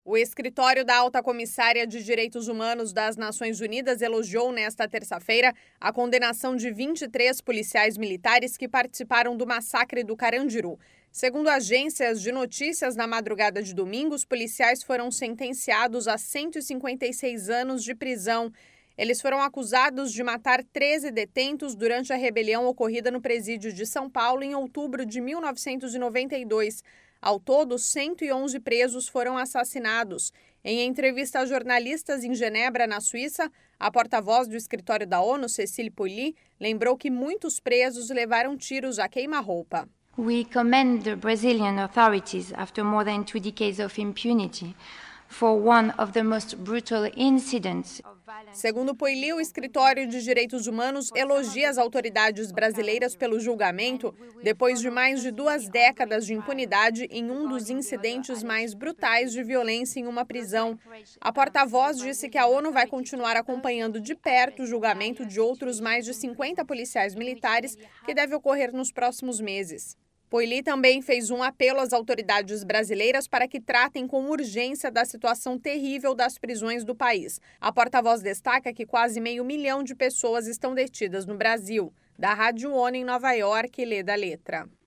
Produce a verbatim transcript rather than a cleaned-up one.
O escritório da Alta Comissária de Direitos Humanos das Nações Unidas elogiou nesta terça-feira a condenação de vinte e três policiais militares que participaram do massacre do Carandiru. Segundo agências de notícias, na madrugada de domingo, os policiais foram sentenciados a cento e cinquenta e seis anos de prisão. Eles foram acusados de matar treze detentos durante a rebelião ocorrida no presídio de São Paulo em outubro de mil novecentos e noventa e dois. Ao todo, cento e onze presos foram assassinados. Em entrevista a jornalistas em Genebra, na Suíça, a porta-voz do escritório da ONU, Cécile Poly, lembrou que muitos presos levaram tiros a queima-roupa. We commend the Brazilian authorities after more than two decades of impunity for one of the most brutal incidents. Segundo Poily, o Escritório de Direitos Humanos elogia as autoridades brasileiras pelo julgamento depois de mais de duas décadas de impunidade em um dos incidentes mais brutais de violência em uma prisão. A porta-voz disse que a ONU vai continuar acompanhando de perto o julgamento de outros mais de cinquenta policiais militares que deve ocorrer nos próximos meses. Poily também fez um apelo às autoridades brasileiras para que tratem com urgência da situação terrível das prisões do país. A porta-voz destaca que quase meio milhão de pessoas estão detidas no Brasil. Da Rádio ONU em Nova York, lê da letra.